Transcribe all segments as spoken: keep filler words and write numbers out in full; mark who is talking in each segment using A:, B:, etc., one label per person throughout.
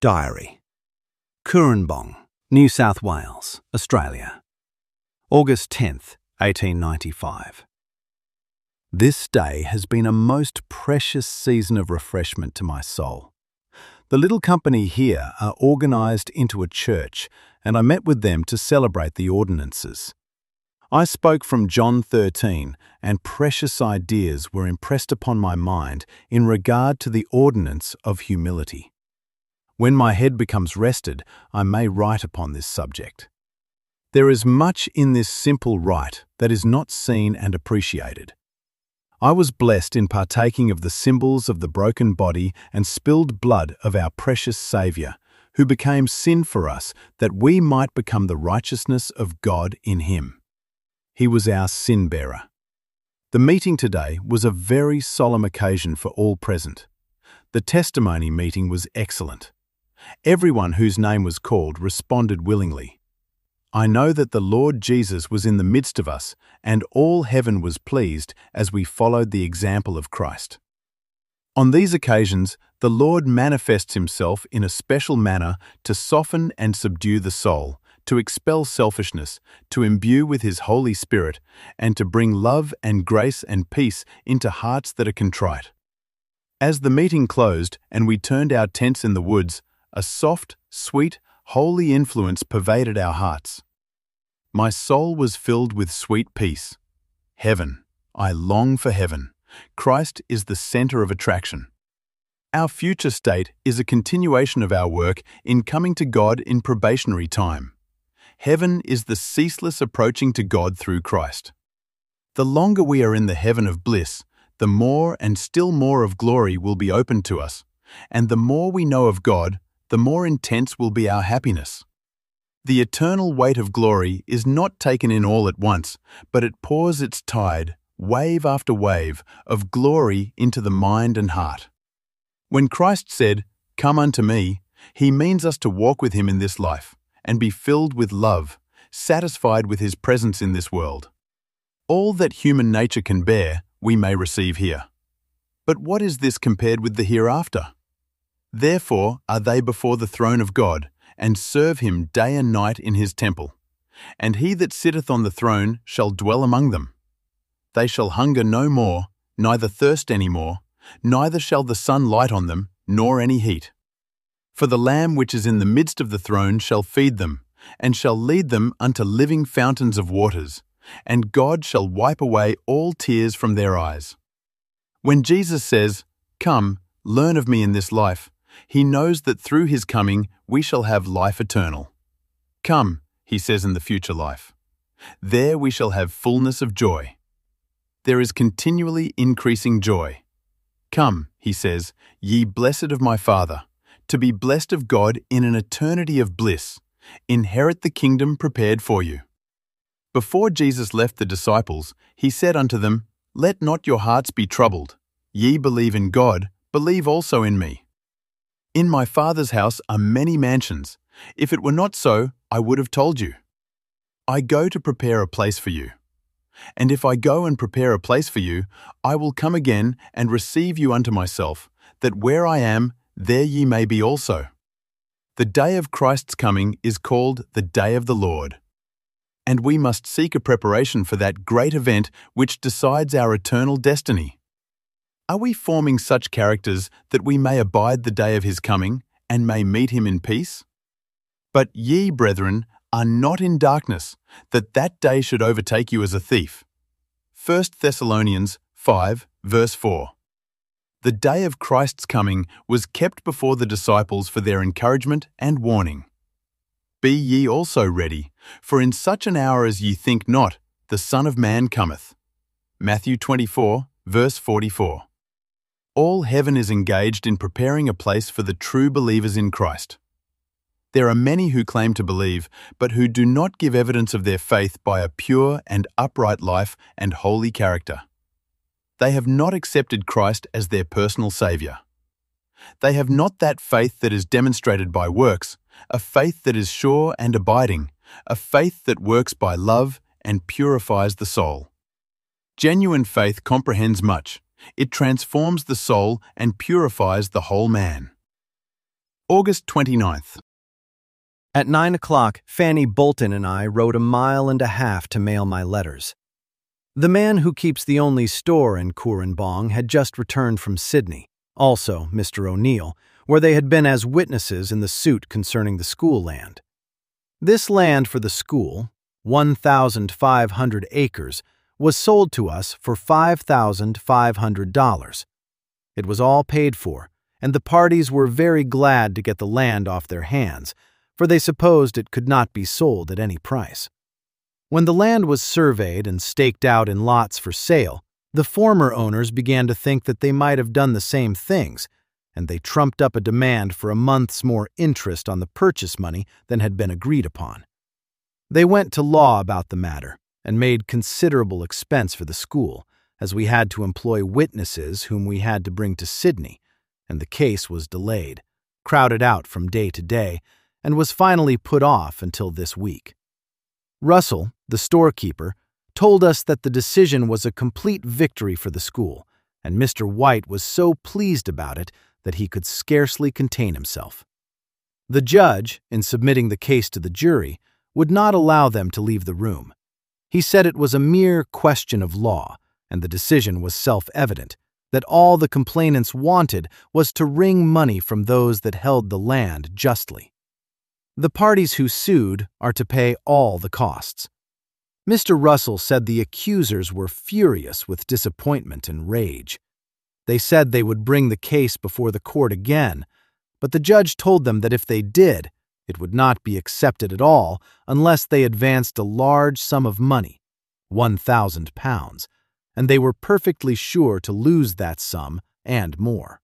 A: Diary. Cooranbong, New South Wales, Australia. August tenth, eighteen ninety-five. This day has been a most precious season of refreshment to my soul. The little company here are organised into a church, and I met with them to celebrate the ordinances. I spoke from John thirteen, and precious ideas were impressed upon my mind in regard to the ordinance of humility. When my head becomes rested, I may write upon this subject. There is much in this simple rite that is not seen and appreciated. I was blessed in partaking of the symbols of the broken body and spilled blood of our precious Saviour, who became sin for us that we might become the righteousness of God in Him. He was our sin-bearer. The meeting today was a very solemn occasion for all present. The testimony meeting was excellent. Everyone whose name was called responded willingly. I know that the Lord Jesus was in the midst of us, and all heaven was pleased as we followed the example of Christ. On these occasions, the Lord manifests Himself in a special manner to soften and subdue the soul, to expel selfishness, to imbue with His Holy Spirit, and to bring love and grace and peace into hearts that are contrite. As the meeting closed and we turned our tents in the woods, a soft, sweet, holy influence pervaded our hearts. My soul was filled with sweet peace. Heaven. I long for heaven. Christ is the center of attraction. Our future state is a continuation of our work in coming to God in probationary time. Heaven is the ceaseless approaching to God through Christ. The longer we are in the heaven of bliss, the more and still more of glory will be opened to us, and the more we know of God, the more intense will be our happiness. The eternal weight of glory is not taken in all at once, but it pours its tide, wave after wave, of glory into the mind and heart. When Christ said, "Come unto me," He means us to walk with Him in this life, and be filled with love, satisfied with His presence in this world. All that human nature can bear, we may receive here. But what is this compared with the hereafter? Therefore are they before the throne of God, and serve Him day and night in His temple. And He that sitteth on the throne shall dwell among them. They shall hunger no more, neither thirst any more, neither shall the sun light on them, nor any heat. For the Lamb which is in the midst of the throne shall feed them, and shall lead them unto living fountains of waters, and God shall wipe away all tears from their eyes. When Jesus says, "Come, learn of me in this life," He knows that through His coming we shall have life eternal. "Come," He says in the future life. There we shall have fullness of joy. There is continually increasing joy. "Come," He says, "ye blessed of my Father, to be blessed of God in an eternity of bliss. Inherit the kingdom prepared for you." Before Jesus left the disciples, He said unto them, "Let not your hearts be troubled. Ye believe in God, believe also in me. In my Father's house are many mansions. If it were not so, I would have told you. I go to prepare a place for you. And if I go and prepare a place for you, I will come again and receive you unto myself, that where I am, there ye may be also." The day of Christ's coming is called the Day of the Lord. And we must seek a preparation for that great event which decides our eternal destiny. Are we forming such characters that we may abide the day of His coming and may meet Him in peace? But ye, brethren, are not in darkness, that that day should overtake you as a thief. First Thessalonians five, verse four. The day of Christ's coming was kept before the disciples for their encouragement and warning. Be ye also ready, for in such an hour as ye think not, the Son of Man cometh. Matthew twenty-four, verse forty-four. All heaven is engaged in preparing a place for the true believers in Christ. There are many who claim to believe, but who do not give evidence of their faith by a pure and upright life and holy character. They have not accepted Christ as their personal Saviour. They have not that faith that is demonstrated by works, a faith that is sure and abiding, a faith that works by love and purifies the soul. Genuine faith comprehends much. It transforms the soul and purifies the whole man. August twenty-ninth.
B: At nine o'clock, Fanny Bolton and I rode a mile and a half to mail my letters. The man who keeps the only store in Koorambong had just returned from Sydney, also Mister O'Neill, where they had been as witnesses in the suit concerning the school land. This land for the school, one thousand five hundred acres, was sold to us for five thousand five hundred dollars. It was all paid for, and the parties were very glad to get the land off their hands, for they supposed it could not be sold at any price. When the land was surveyed and staked out in lots for sale, the former owners began to think that they might have done the same things, and they trumped up a demand for a month's more interest on the purchase money than had been agreed upon. They went to law about the matter and made considerable expense for the school, as we had to employ witnesses whom we had to bring to Sydney, and the case was delayed, crowded out from day to day, and was finally put off until this week. Russell, the storekeeper, told us that the decision was a complete victory for the school, and Mister White was so pleased about it that he could scarcely contain himself. The judge, in submitting the case to the jury, would not allow them to leave the room. He said it was a mere question of law, and the decision was self-evident, that all the complainants wanted was to wring money from those that held the land justly. The parties who sued are to pay all the costs. Mister Russell said the accusers were furious with disappointment and rage. They said they would bring the case before the court again, but the judge told them that if they did, it would not be accepted at all unless they advanced a large sum of money, one thousand pounds, and they were perfectly sure to lose that sum and more.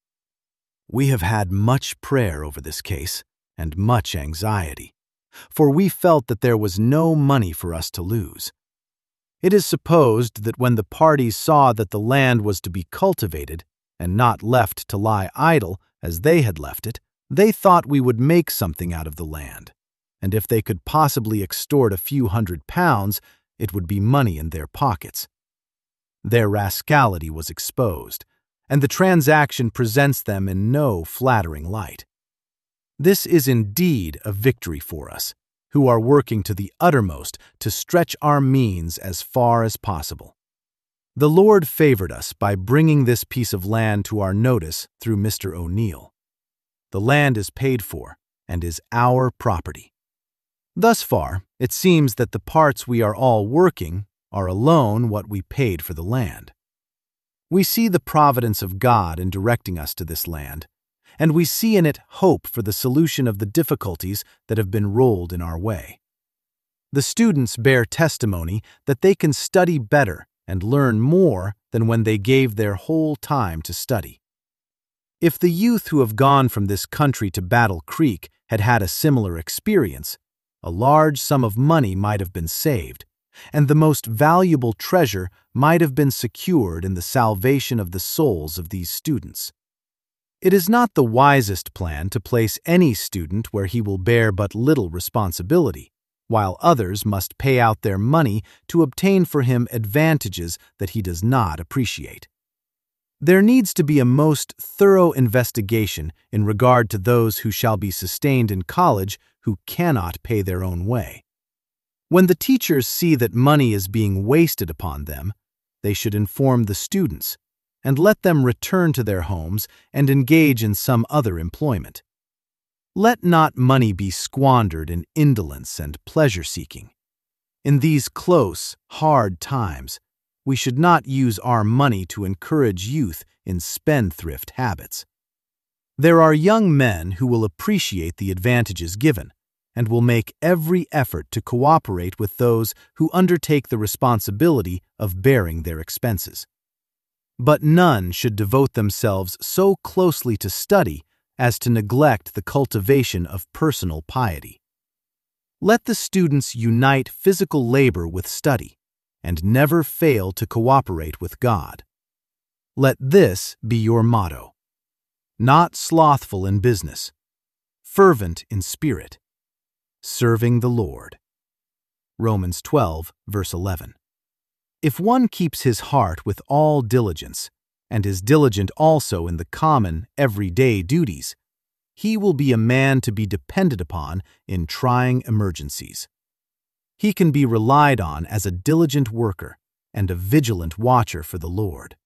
B: We have had much prayer over this case and much anxiety, for we felt that there was no money for us to lose. It is supposed that when the parties saw that the land was to be cultivated and not left to lie idle as they had left it, they thought we would make something out of the land, and if they could possibly extort a few hundred pounds, it would be money in their pockets. Their rascality was exposed, and the transaction presents them in no flattering light. This is indeed a victory for us, who are working to the uttermost to stretch our means as far as possible. The Lord favored us by bringing this piece of land to our notice through Mister O'Neill. The land is paid for and is our property. Thus far, it seems that the parts we are all working are alone what we paid for the land. We see the providence of God in directing us to this land, and we see in it hope for the solution of the difficulties that have been rolled in our way. The students bear testimony that they can study better and learn more than when they gave their whole time to study. If the youth who have gone from this country to Battle Creek had had a similar experience, a large sum of money might have been saved, and the most valuable treasure might have been secured in the salvation of the souls of these students. It is not the wisest plan to place any student where he will bear but little responsibility, while others must pay out their money to obtain for him advantages that he does not appreciate. There needs to be a most thorough investigation in regard to those who shall be sustained in college who cannot pay their own way. When the teachers see that money is being wasted upon them, they should inform the students and let them return to their homes and engage in some other employment. Let not money be squandered in indolence and pleasure-seeking. In these close, hard times, we should not use our money to encourage youth in spendthrift habits. There are young men who will appreciate the advantages given and will make every effort to cooperate with those who undertake the responsibility of bearing their expenses. But none should devote themselves so closely to study as to neglect the cultivation of personal piety. Let the students unite physical labor with study, and never fail to cooperate with God. Let this be your motto: not slothful in business, fervent in spirit, serving the Lord. Romans twelve, verse eleven. If one keeps his heart with all diligence, and is diligent also in the common, everyday duties, he will be a man to be depended upon in trying emergencies. He can be relied on as a diligent worker and a vigilant watcher for the Lord.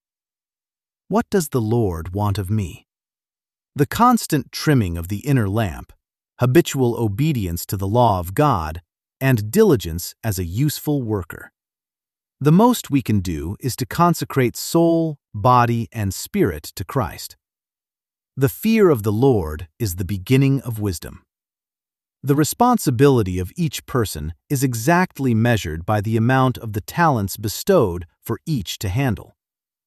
B: What does the Lord want of me? The constant trimming of the inner lamp, habitual obedience to the law of God, and diligence as a useful worker. The most we can do is to consecrate soul, body, and spirit to Christ. The fear of the Lord is the beginning of wisdom. The responsibility of each person is exactly measured by the amount of the talents bestowed for each to handle.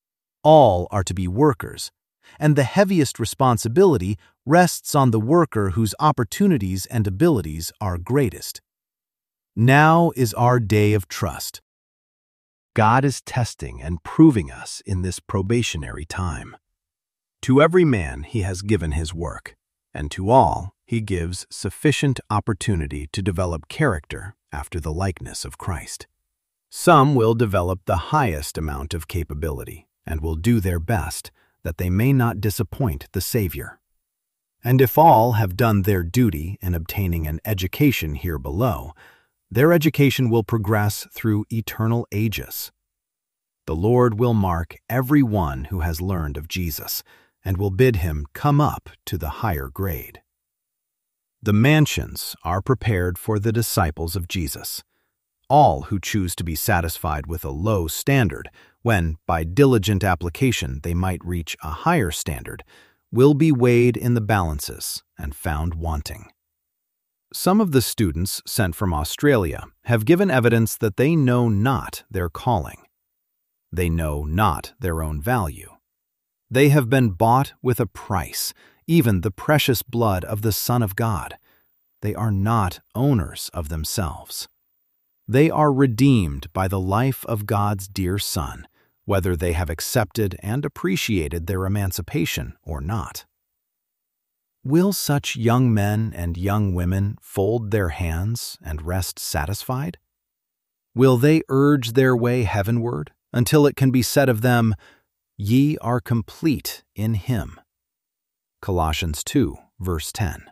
B: All are to be workers, and the heaviest responsibility rests on the worker whose opportunities and abilities are greatest. Now is our day of trust. God is testing and proving us in this probationary time. To every man he has given his work, and to all he gives sufficient opportunity to develop character after the likeness of Christ. Some will develop the highest amount of capability and will do their best that they may not disappoint the Savior. And if all have done their duty in obtaining an education here below, their education will progress through eternal ages. The Lord will mark every one who has learned of Jesus and will bid him come up to the higher grade. The mansions are prepared for the disciples of Jesus. All who choose to be satisfied with a low standard, when by diligent application they might reach a higher standard, will be weighed in the balances and found wanting. Some of the students sent from Australia have given evidence that they know not their calling. They know not their own value. They have been bought with a price, even the precious blood of the Son of God. They are not owners of themselves. They are redeemed by the life of God's dear Son, whether they have accepted and appreciated their emancipation or not. Will such young men and young women fold their hands and rest satisfied? Will they urge their way heavenward until it can be said of them, "Ye are complete in Him"? Colossians two, verse ten.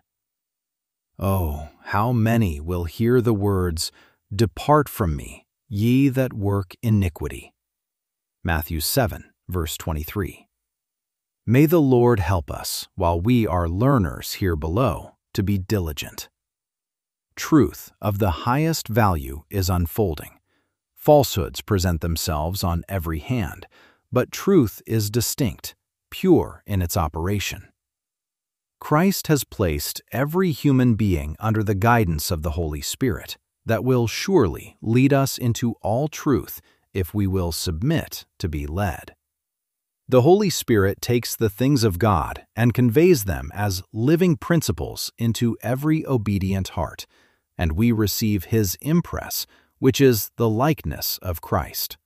B: Oh, how many will hear the words, "Depart from me, ye that work iniquity." Matthew seven, verse twenty-three. May the Lord help us, while we are learners here below, to be diligent. Truth of the highest value is unfolding. Falsehoods present themselves on every hand, but truth is distinct, pure in its operation. Christ has placed every human being under the guidance of the Holy Spirit that will surely lead us into all truth if we will submit to be led. The Holy Spirit takes the things of God and conveys them as living principles into every obedient heart, and we receive His impress, which is the likeness of Christ.